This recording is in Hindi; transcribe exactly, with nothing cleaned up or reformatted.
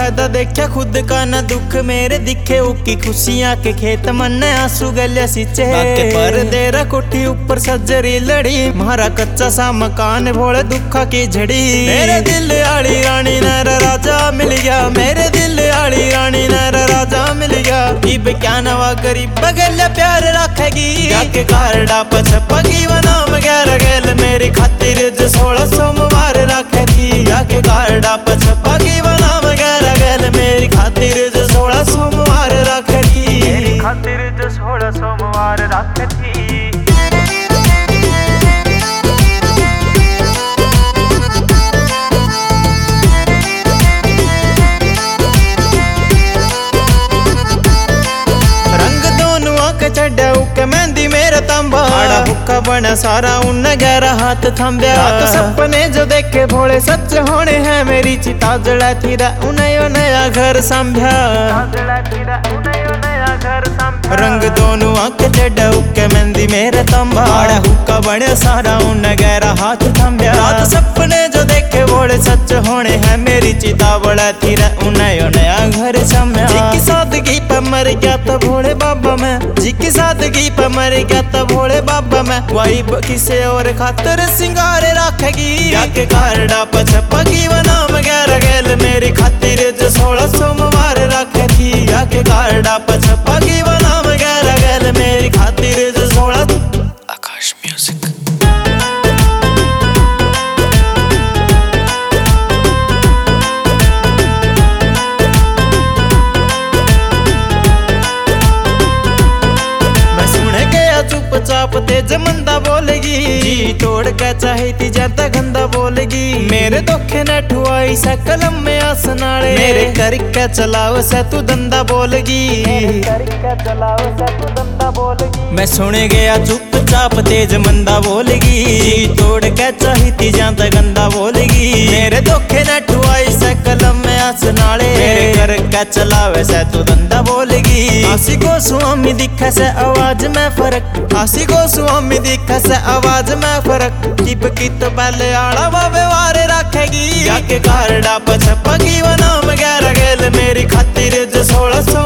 पैदा देखा खुद का न दुख मेरे दिखे उकी खुशियां के खेत मन आंसू गलिया सिंचे पर देरा कोठी ऊपर सजरी लड़ी मारा कच्चा सा मकान भोले दुखा की झड़ी। मेरे दिल आली रानी नर राजा मिल गया, मेरे दिल आली रानी नर राजा मिल गया। इब क्या नवा गरीब बगल प्यार रखेगी के कारडा पछपगी वनाम गैर गेल मेरी खातिर जो सोलह सोमवार रखेगी के कारडा पछपगी वनाम गैर गेल मेरी खातिर जो सोलह सोमवार रखेगी मेरी खातिर जो सोलह सोमवार रखेगी। चढ़ा उके मेहंदी मेरा तांबा हुक्का बना सारा उन गहरा हाथ थम्बिया। तो सपने जो देखे भोले सच होने हैं मेरी चिता जड़ा थीरा उन्हें नया घर संभ्या रंग दोनों आंख चढ़ा उके मेहंदी मेरा तांबा हुक्का बना सारा उन गहरा हाथ थम्बिया। तो सपने जो देखे भोले सच होने हैं मेरी चिता बड़ा थीरा उन्हें नया घर संभ्या। जिसकी सादगी पर मर गया तो भोले बाबा मैं, जिसकी सादगी पर मर गया तो भोले बाबा मैं वही किसे और खातर सिंगार रखेगी के कारडा पछपगी वनाम गैर गेल मेरी खातिर जो सोलह सोमवार रखेगी के कारडा पछपगी वनाम गैर गेल मेरी खातिर जो सोलह। आकाश म्यूजिक। चुपचाप तेज मंदा बोलेगी जी तोड़ के चाहे ती ज्यादा गंदा बोलेगी। मेरे धोखे न ठुआई सा कलम में आसनाले मेरे करके चलाओ से तू दंदा बोलेगी मैं सुने गया चुपचाप तेज मंदा बोलेगी जी तोड़ के चाहे ती ज्यादा गंदा बोलेगी। मेरे धोखे न ठुआई सा कलम में आसनाले मेरे करके चलावे से तू दंदा बोलेगी। आसी को स्वामी दिखा से आवाज में फर्क आसी को स्वामी दिखा से आवाज में फर्क टिप की तो पहले आड़ा व्यवहार रखेगी के कारडा पछपगी वनाम गैर गेल मेरी खातिर जो सोलह